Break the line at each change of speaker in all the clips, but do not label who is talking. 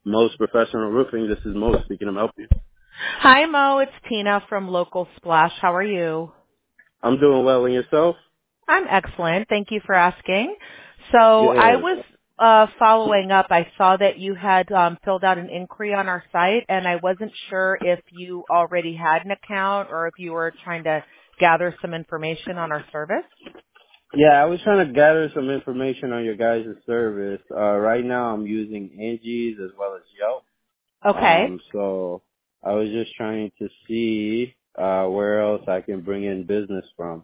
Most Professional Roofing. This is Mo speaking. I'm help you.
Hi, Mo. It's Tina from Local Splash. How are you?
I'm doing well, and yourself?
I'm excellent. Thank you for asking. So I
Good.
was following up. I saw that you had filled out an inquiry on our site, and I wasn't sure if you already had an account or if you were trying to gather some information on our service.
Yeah, I was trying to gather some information on your guys' service. Right now, I'm using Angie's as well as Yelp.
Okay.
So I was just trying to see where else I can bring in business from.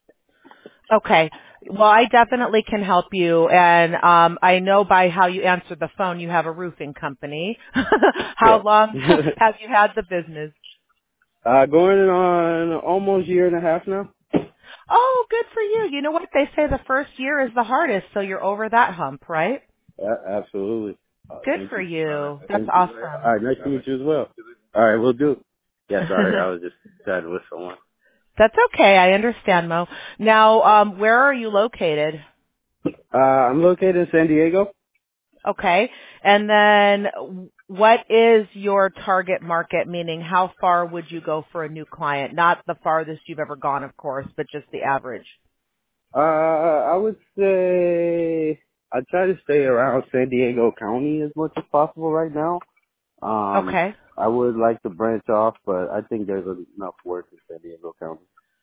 Okay. Well, I definitely can help you, and I know by how you answered the phone, you have a roofing company. How
Correct.
long have you had the business?
Going on almost a year and a half now.
Oh, good for you. You know what? They say the first year is the hardest, so you're over that hump, right?
Absolutely.
Good
Thank
for
you.
you. That's
Thank you.
awesome.
All right, nice to meet you as well. All right, we'll do. Yeah, sorry, I was just chatting with someone.
That's okay. I understand, Mo. Now, where are you located?
I'm located in San Diego.
Okay. And then what is your target market, meaning how far would you go for a new client? Not the farthest you've ever gone, of course, but just the average.
I would say I try to stay around San Diego County as much as possible right now.
Okay.
I would like to branch off, but I think there's enough work in San Diego County.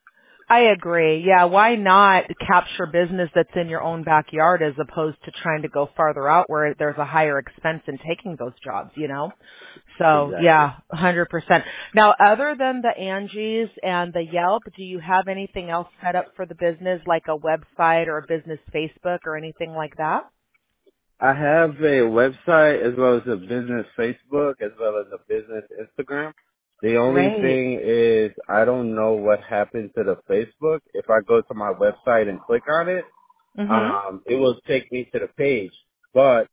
I agree. Yeah, why not capture business that's in your own backyard as opposed to trying to go farther out where there's a higher expense in taking those jobs, you know? So,
Exactly.
yeah, 100%. Now, other than the Angie's and the Yelp, do you have anything else set up for the business, like a website or a business Facebook or anything like that?
I have a website as well as a business Facebook as well as a business Instagram. The only
Great.
thing is I don't know what happened to the Facebook. If I go to my website and click on it,
Mhm.
it will take me to the page. But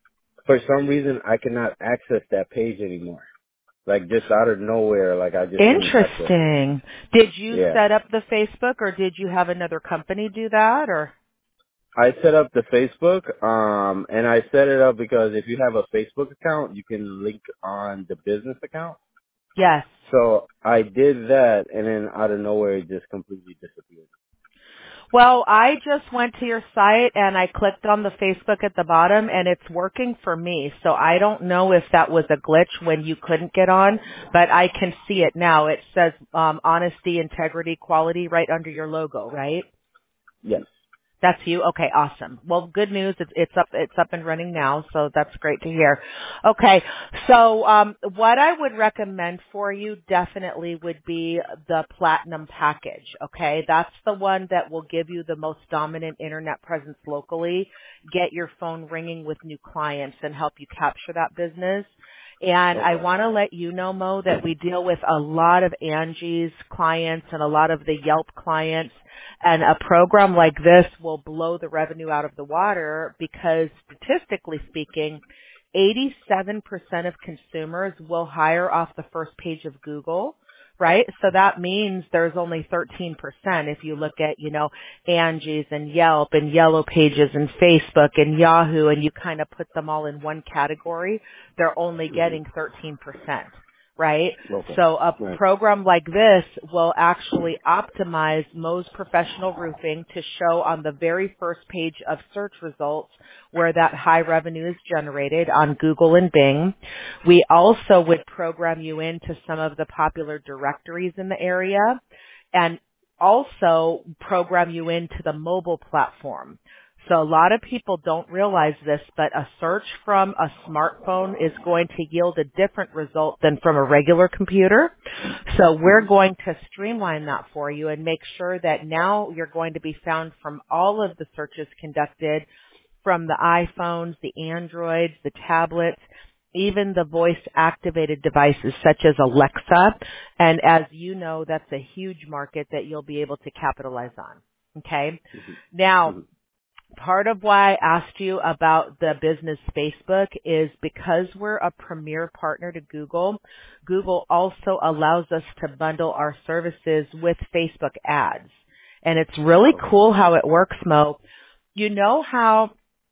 for some reason I cannot access that page anymore. Like just out of nowhere, like I just couldn't access it.
Interesting. Did you
Yeah.
set up the Facebook or did you have another company do that or?
I set up the Facebook, and I set it up because if you have a Facebook account, you can link on the business account.
Yes.
So I did that, and then out of nowhere, it just completely disappeared.
Well, I just went to your site and I clicked on the Facebook at the bottom and it's working for me. So I don't know if that was a glitch when you couldn't get on, but I can see it now. It says honesty, integrity, quality right under your logo, right?
Yes.
That's you? Okay, awesome. Well, good news. It's up and running now, so that's great to hear. Okay. So, what I would recommend for you definitely would be the Platinum package. Okay. That's the one that will give you the most dominant internet presence locally, get your phone ringing with new clients and help you capture that business. And I
Okay.
want to let you know, Mo, that we deal with a lot of Angie's clients and a lot of the Yelp clients. And a program like this will blow the revenue out of the water because statistically speaking, 87% of consumers will hire off the first page of Google, right? So that means there's only 13% if you look at, Angie's and Yelp and Yellow Pages and Facebook and Yahoo and you kind of put them all in one category, they're only getting 13%. Right?
Okay.
So a
Right.
program like this will actually optimize Mo's Professional Roofing to show on the very first page of search results where that high revenue is generated on Google and Bing. We also would program you into some of the popular directories in the area and also program you into the mobile platform. So a lot of people don't realize this, but a search from a smartphone is going to yield a different result than from a regular computer. So we're going to streamline that for you and make sure that now you're going to be found from all of the searches conducted from the iPhones, the Androids, the tablets, even the voice activated devices such as Alexa. And as you know, that's a huge market that you'll be able to capitalize on. Okay. Now,
Mm-hmm.
part of why I asked you about the business Facebook is because we're a premier partner to Google. Google also allows us to bundle our services with Facebook ads. And it's really
Okay.
cool how it works, Mo. You know how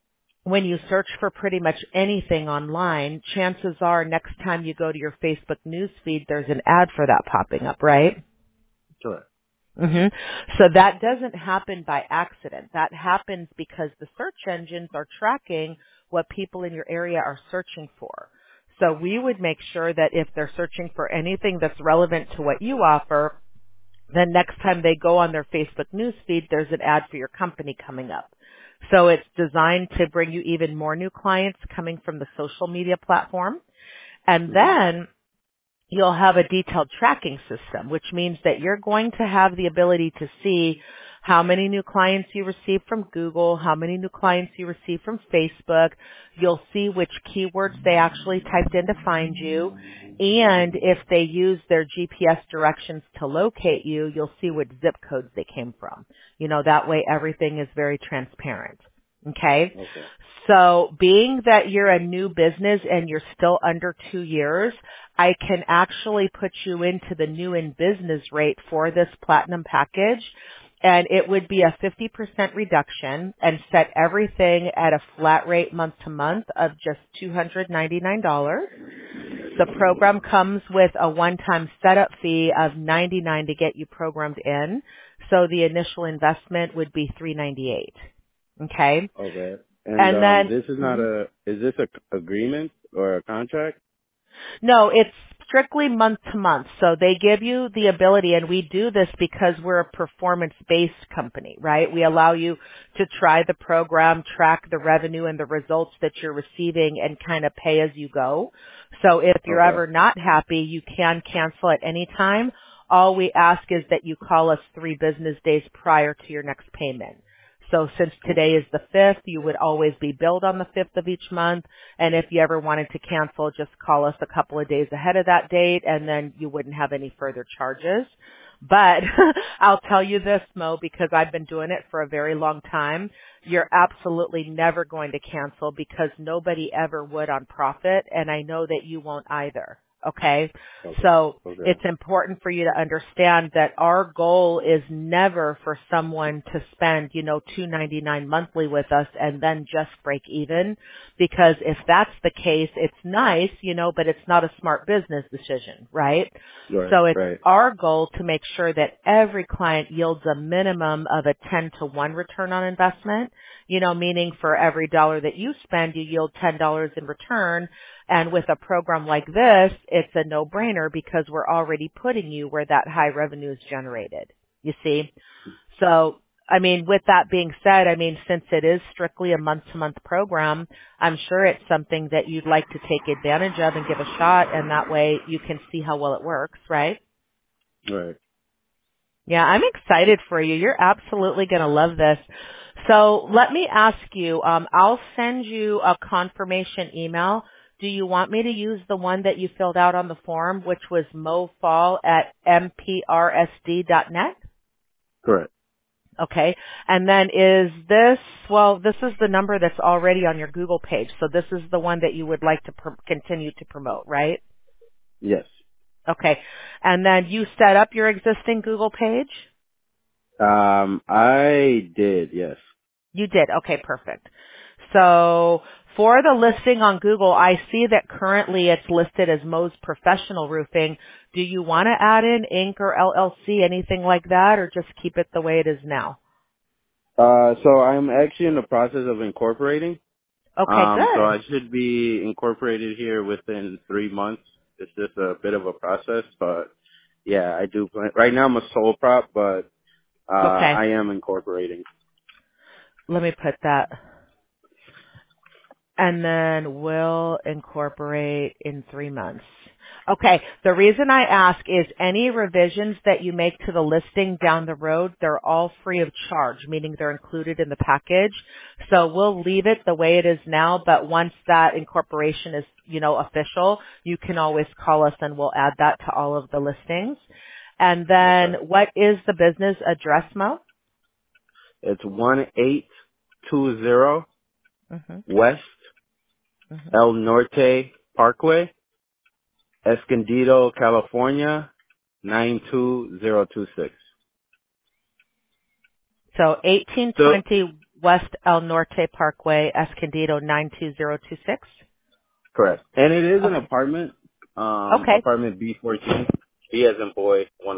when you search for pretty much anything online, chances are next time you go to your Facebook news feed, there's an ad for that popping up, right?
Sure.
hmm So that doesn't happen by accident. That happens because the search engines are tracking what people in your area are searching for. So we would make sure that if they're searching for anything that's relevant to what you offer, then next time they go on their Facebook news feed, there's an ad for your company coming up. So it's designed to bring you even more new clients coming from the social media platform. And then you'll have a detailed tracking system, which means that you're going to have the ability to see how many new clients you receive from Google, how many new clients you receive from Facebook. You'll see which keywords they actually typed in to find you. And if they use their GPS directions to locate you, you'll see what zip codes they came from. That way everything is very transparent. Okay? So being that you're a new business and you're still under 2 years, I can actually put you into the new in business rate for this platinum package, and it would be a 50% reduction and set everything at a flat rate month to month of just $299. The program comes with a one-time setup fee of $99 to get you programmed in, so the initial investment would be $398. Okay?
Okay.
And then
this is not is this a agreement or a contract?
No, it's strictly month to month. So they give you the ability, and we do this because we're a performance-based company, right? We allow you to try the program, track the revenue and the results that you're receiving, and kind of pay as you go. So if you're ever not happy, you can cancel at any time. All we ask is that you call us 3 business days prior to your next payment. So since today is the 5th, you would always be billed on the 5th of each month. And if you ever wanted to cancel, just call us a couple of days ahead of that date, and then you wouldn't have any further charges. But I'll tell you this, Mo, because I've been doing it for a very long time. You're absolutely never going to cancel because nobody ever would on profit, and I know that you won't either. Okay? So it's important for you to understand that our goal is never for someone to spend, $299 monthly with us and then just break even. Because if that's the case, it's nice, but it's not a smart business decision, right? So it's our goal to make sure that every client yields a minimum of a 10-to-1 return on investment, meaning for every dollar that you spend, you yield $10 in return. And with a program like this, it's a no-brainer because we're already putting you where that high revenue is generated. You see? So, with that being said, since it is strictly a month-to-month program, I'm sure it's something that you'd like to take advantage of and give a shot, and that way you can see how well it works, right?
Right.
Yeah, I'm excited for you. You're absolutely going to love this. So let me ask you, I'll send you a confirmation email. Do you want me to use the one that you filled out on the form, which was mofall@mprsd.net?
Correct.
Okay. And then this is the number that's already on your Google page. So this is the one that you would like to continue to promote, right?
Yes.
Okay. And then you set up your existing Google page?
I did, yes.
You did. Okay, perfect. So for the listing on Google, I see that currently it's listed as Mo's Professional Roofing. Do you want to add in Inc. or LLC, anything like that, or just keep it the way it is now?
So I'm actually in the process of incorporating.
Okay, good.
So I should be incorporated here within 3 months. It's just a bit of a process, but yeah, I do plan. Right now I'm a sole prop, but I am incorporating.
Let me put that. And then will incorporate in 3 months. Okay. The reason I ask is any revisions that you make to the listing down the road, they're all free of charge, meaning they're included in the package. So we'll leave it the way it is now, but once that incorporation is, official, you can always call us and we'll add that to all of the listings. And then what is the business address, Mo?
It's 1820 West El Norte Parkway, Escondido, California, 92026.
So 1820 West El Norte Parkway, Escondido 92026?
Correct. And it is an
Okay.
apartment,
Okay.
apartment B14. B as in boy, 1-4.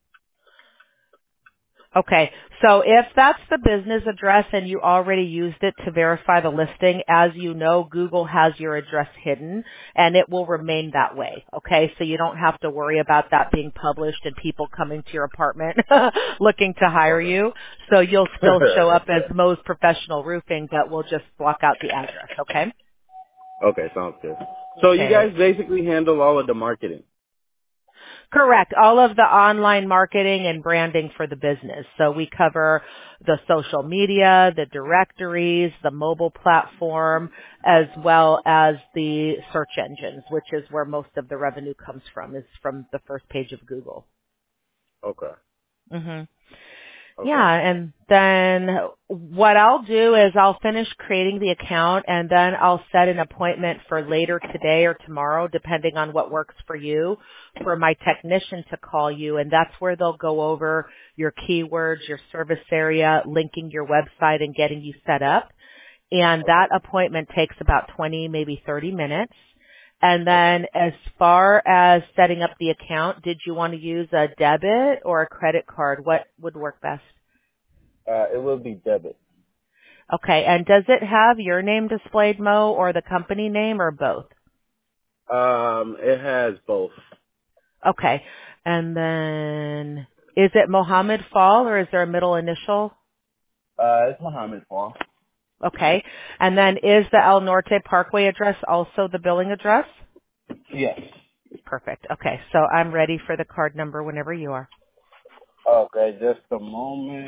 Okay, so if that's the business address and you already used it to verify the listing, as you know, Google has your address hidden and it will remain that way. Okay, so you don't have to worry about that being published and people coming to your apartment looking to hire you. So you'll still show up as Mo's Professional Roofing, but we'll just block out the address. Okay?
Okay, sounds good. So you
Okay.
guys basically handle all of the marketing.
Correct. All of the online marketing and branding for the business. So we cover the social media, the directories, the mobile platform, as well as the search engines, which is where most of the revenue comes from, is from the first page of Google.
Okay.
Mhm.
Okay.
Yeah, and then what I'll do is I'll finish creating the account and then I'll set an appointment for later today or tomorrow, depending on what works for you, for my technician to call you, and that's where they'll go over your keywords, your service area, linking your website and getting you set up. And that appointment takes about 20, maybe 30 minutes. And then as far as setting up the account, did you want to use a debit or a credit card? What would work best?
It will be debit.
Okay, and does it have your name displayed, Mo, or the company name, or both?
It has both.
Okay, and then is it Mohammed Fall, or is there a middle initial?
It's Mohammed Fall.
Okay, and then is the El Norte Parkway address also the billing address?
Yes.
Perfect. Okay, so I'm ready for the card number whenever you are.
Okay, just a moment.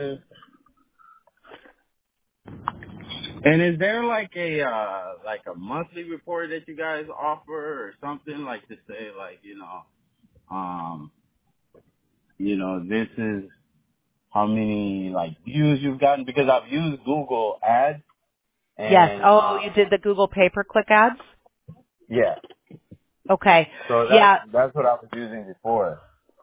And is there like a monthly report that you guys offer or something like to say like, this is how many like views you've gotten? Because I've used Google Ads
Yes.
and
Oh, you did the Google pay-per-click ads?
yeah.
Okay.
So
Yeah.
that's what I was using before.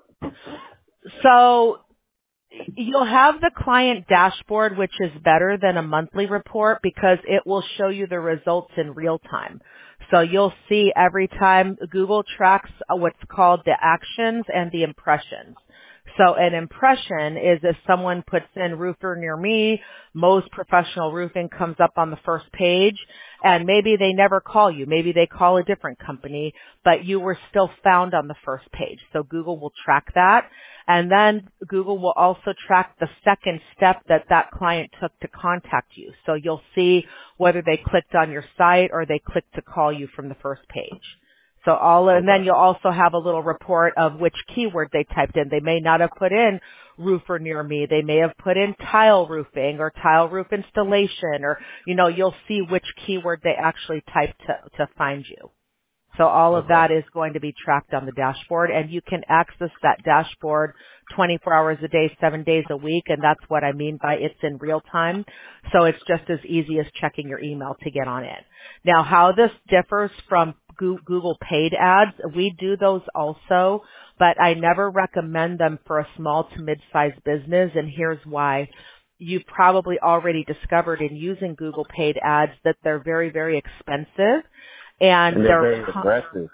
So you'll have the client dashboard, which is better than a monthly report because it will show you the results in real time. So you'll see every time Google tracks what's called the actions and the impressions. So an impression is if someone puts in roofer near me, Mo's Professional Roofing comes up on the first page, and maybe they never call you. Maybe they call a different company, but you were still found on the first page. So Google will track that. And then Google will also track the second step that that client took to contact you. So you'll see whether they clicked on your site or they clicked to call you from the first page. So and then
Okay.
you'll also have a little report of which keyword they typed in. They may not have put in roofer near me. They may have put in tile roofing or tile roof installation, or, you'll see which keyword they actually typed to find you. So all of
Okay.
that is going to be tracked on the dashboard, and you can access that dashboard 24 hours a day, 7 days a week, and that's what I mean by it's in real time. So it's just as easy as checking your email to get on it. Now, how this differs from Google paid ads, we do those also, but I never recommend them for a small to mid-sized business, and here's why. You've probably already discovered in using Google paid ads that they're very, very expensive. And
And they're
they're
very aggressive.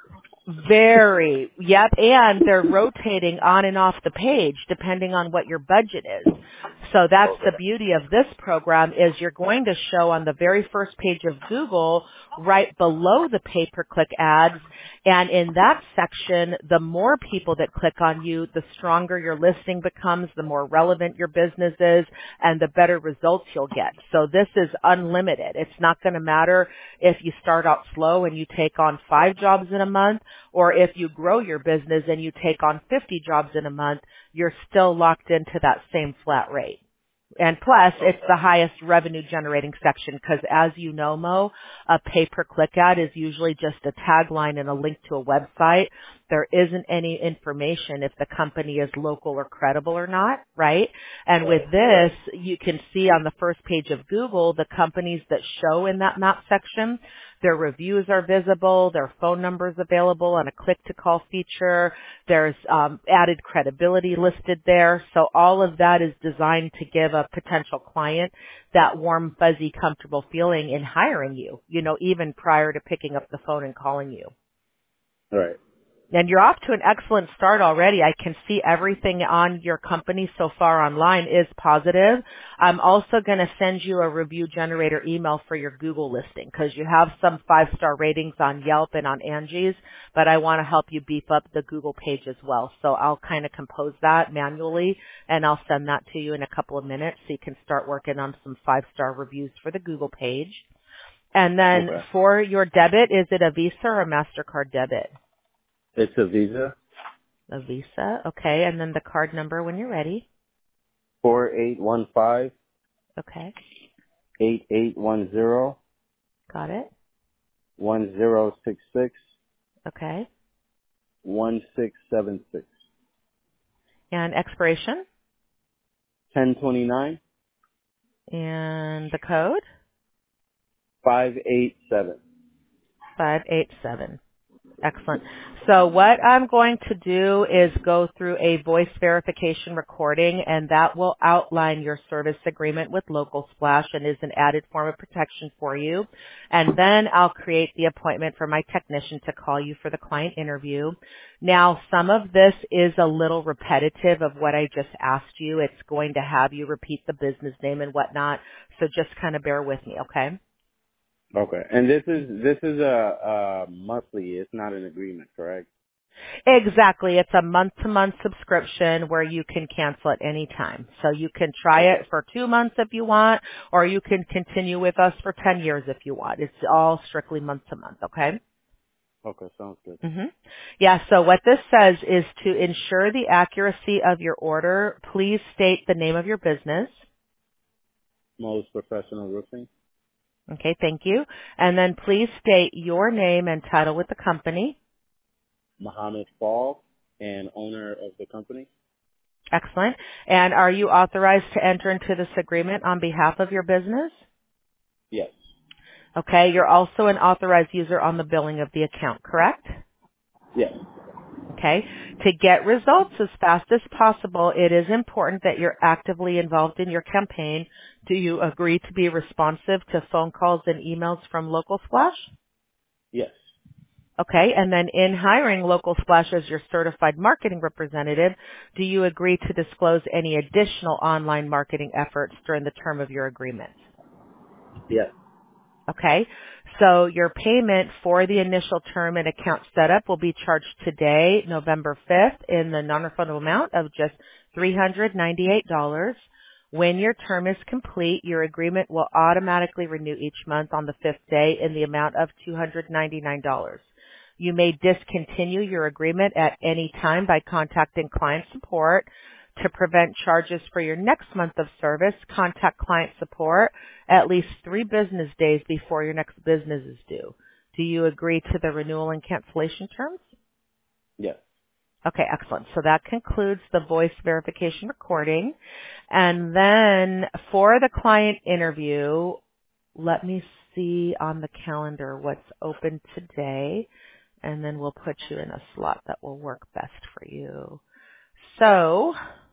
very, yep, and they're rotating on and off the page depending on what your budget is. So that's the
Okay.
beauty of this program is you're going to show on the very first page of Google right below the pay-per-click ads, and in that section, the more people that click on you, the stronger your listing becomes, the more relevant your business is, and the better results you'll get. So this is unlimited. It's not going to matter if you start out slow and you take on 5 jobs in a month, or if you grow your business and you take on 50 jobs in a month, you're still locked into that same flat rate. And plus, it's the highest revenue generating section because as you know, Mo, a pay-per-click ad is usually just a tagline and a link to a website. There isn't any information if the company is local or credible or not, right? And with this, you can see on the first page of Google the companies that show in that map section. Their reviews are visible. Their phone numbers available and a click-to-call feature. There's added credibility listed there. So all of that is designed to give a potential client that warm, fuzzy, comfortable feeling in hiring you, even prior to picking up the phone and calling you.
Right.
And you're off to an excellent start already. I can see everything on your company so far online is positive. I'm also going to send you a review generator email for your Google listing because you have some 5-star ratings on Yelp and on Angie's, but I want to help you beef up the Google page as well. So I'll kind of compose that manually and I'll send that to you in a couple of minutes so you can start working on some 5-star reviews for the Google page. And then for your debit, is it a Visa or a MasterCard debit?
It's a Visa.
A Visa, okay. And then the card number when you're ready.
4815.
Okay.
8810.
Got it.
1066.
Okay.
1676.
And expiration?
1029.
And the code?
587.
587. Excellent. So what I'm going to do is go through a voice verification recording, and that will outline your service agreement with Local Splash and is an added form of protection for you. And then I'll create the appointment for my technician to call you for the client interview. Now, some of this is a little repetitive of what I just asked you. It's going to have you repeat the business name and whatnot, so just kind of bear with me, okay?
Okay. And this is a monthly. It's not an agreement, correct?
Exactly. It's a month-to-month subscription where you can cancel at any time. So you can try it for 2 months if you want, or you can continue with us for 10 years if you want. It's all strictly month-to-month, okay?
Okay, sounds good.
Yeah, so what this says is to ensure the accuracy of your order, please state the name of your business.
Most Professional Roofing.
Okay, thank you. And then please state your name and title with the company.
Muhammad Fall, and owner of the company.
Excellent. And are you authorized to enter into this agreement on behalf of your business?
Yes.
Okay, you're also an authorized user on the billing of the account, correct?
Yes.
Okay. To get results as fast as possible, it is important that you're actively involved in your campaign. Do you agree to be responsive to phone calls and emails from Local Splash?
Yes.
Okay, and then in hiring Local Splash as your certified marketing representative, do you agree to disclose any additional online marketing efforts during the term of your agreement?
Yes.
Okay, so your payment for the initial term and account setup will be charged today, November 5th, in the non-refundable amount of just $398. When your term is complete, your agreement will automatically renew each month on the 5th day in the amount of $299. You may discontinue your agreement at any time by contacting client support. To prevent charges for your next month of service, contact client support at least 3 business days before your next business is due. Do you agree to the renewal and cancellation terms?
Yes.
Okay, excellent. So that concludes the voice verification recording. And then for the client interview, let me see on the calendar what's open today, and then we'll put you in a slot that will work best for you. So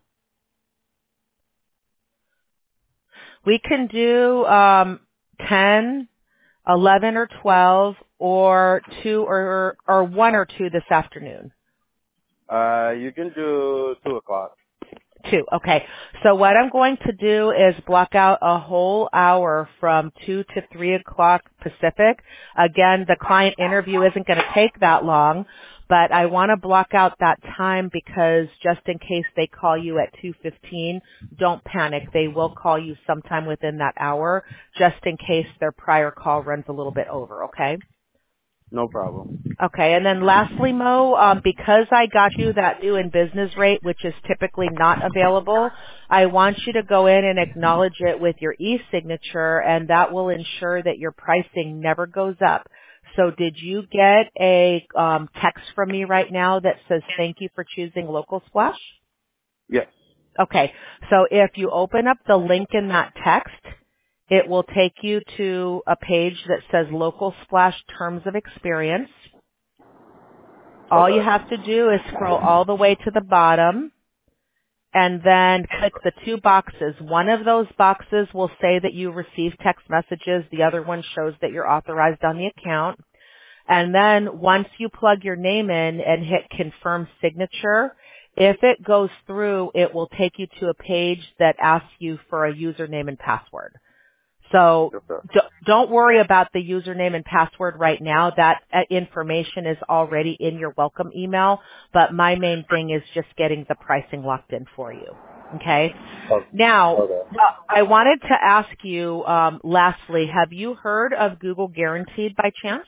we can do 10, 11, or 12, or 2 or 1 or 2 this afternoon.
You can do 2:00.
2. Okay. So what I'm going to do is block out a whole hour from 2 to 3 o'clock Pacific. Again, the client interview isn't going to take that long, but I want to block out that time because just in case they call you at 2:15, don't panic. They will call you sometime within that hour just in case their prior call runs a little bit over, okay?
No problem.
Okay, and then lastly, Mo, because I got you that new in business rate, which is typically not available, I want you to go in and acknowledge it with your e-signature, and that will ensure that your pricing never goes up. So did you get a text from me right now that says thank you for choosing Local Splash?
Yes.
Okay, so if you open up the link in that text, It will take you to a page that says Local Splash Terms of Experience. All you have to do is scroll all the way to the bottom and then click the two boxes. One of those boxes will say that you received text messages. The other one shows that you're authorized on the account. And then once you plug your name in and hit confirm signature, if it goes through, it will take you to a page that asks you for a username and password. So don't worry about the username and password right now. That information is already in your welcome email, but my main thing is just getting the pricing locked in for you. Okay? Now, I wanted to ask you, lastly, have you heard of Google Guaranteed by chance?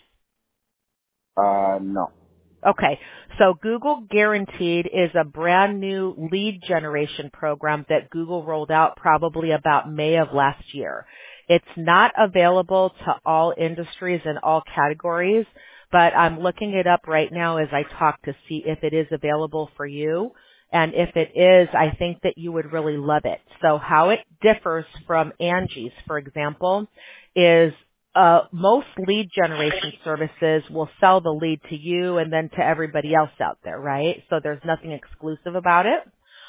No.
Okay, so Google Guaranteed is a brand new lead generation program that Google rolled out probably about May of last year. It's not available to all industries and all categories, but I'm looking it up right now as I talk to see if it is available for you. And if it is, I think that you would really love it. So how it differs from Angie's, for example, is most lead generation services will sell the lead to you and then to everybody else out there, right? So there's nothing exclusive about it.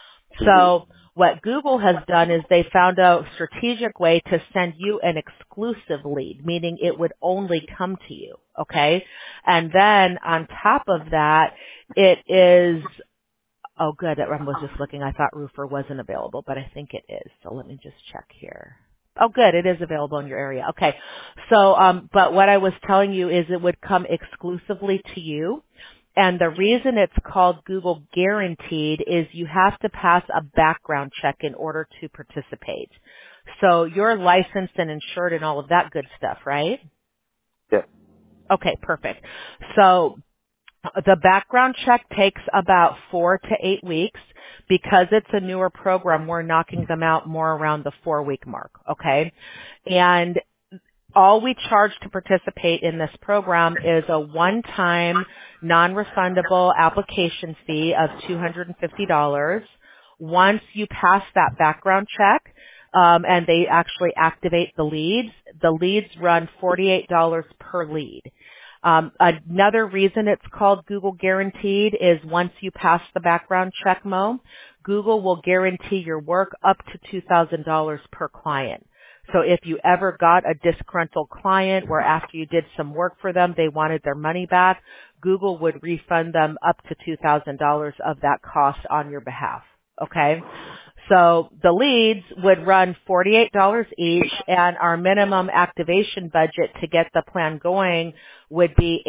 So what Google has done is they found a strategic way to send you an exclusive lead, meaning it would only come to you, okay? And then on top of that, it is, oh good, I was just looking, I thought Roofer wasn't available, but I think it is. So let me just check here. Oh good, it is available in your area. Okay. So, but what I was telling you is it would come exclusively to you. And the reason it's called Google Guaranteed is you have to pass a background check in order to participate. So you're licensed and insured and all of that good stuff, right?
Yeah.
Okay, perfect. So the background check takes about 4 to 8 weeks. Because it's a newer program, we're knocking them out more around the 4-week mark, okay? And all we charge to participate in this program is a one-time non-refundable application fee of $250. Once you pass that background check, and they actually activate the leads run $48 per lead. Another reason it's called Google Guaranteed is once you pass the background check, Mo, Google will guarantee your work up to $2,000 per client. So if you ever got a disgruntled client where after you did some work for them, they wanted their money back, Google would refund them up to $2,000 of that cost on your behalf. Okay? So the leads would run $48 each, and our minimum activation budget to get the plan going would be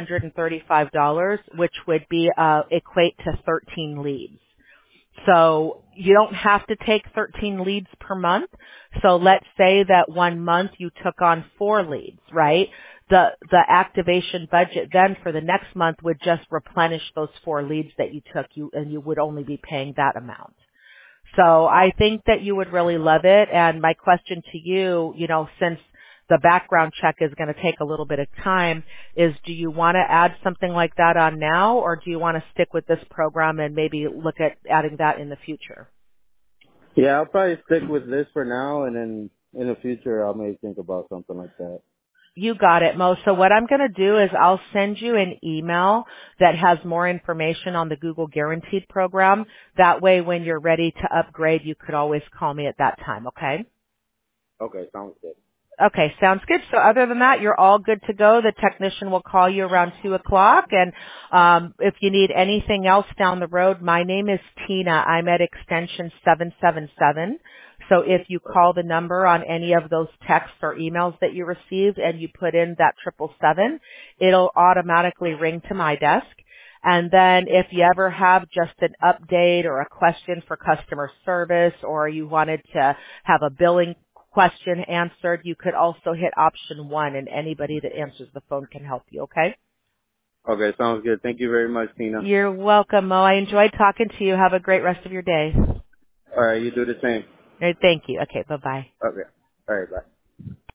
$835, which would be equate to 13 leads. So you don't have to take 13 leads per month. So let's say that one month you took on 4 leads, right? The activation budget then for the next month would just replenish those 4 leads that you took, and you would only be paying that amount. So I think that you would really love it. And my question to you, since the background check is going to take a little bit of time, is do you want to add something like that on now, or do you want to stick with this program and maybe look at adding that in the future?
Yeah, I'll probably stick with this for now, and then in the future I may think about something like that.
You got it, Mo. So what I'm going to do is I'll send you an email that has more information on the Google Guaranteed program. That way, when you're ready to upgrade, you could always call me at that time, okay?
Okay, sounds good.
Okay, sounds good. So other than that, you're all good to go. The technician will call you around 2 o'clock. And if you need anything else down the road, my name is Tina. I'm at extension 777. So if you call the number on any of those texts or emails that you received and you put in that 777, it'll automatically ring to my desk. And then if you ever have just an update or a question for customer service, or you wanted to have a billing question answered, you could also hit option 1, and anybody that answers the phone can help you, okay?
Okay, sounds good. Thank you very much, Tina.
You're welcome, Mo. I enjoyed talking to you. Have a great rest of your day.
All right, you do the same.
All right, thank you. Okay, bye-bye.
Okay. All right, bye.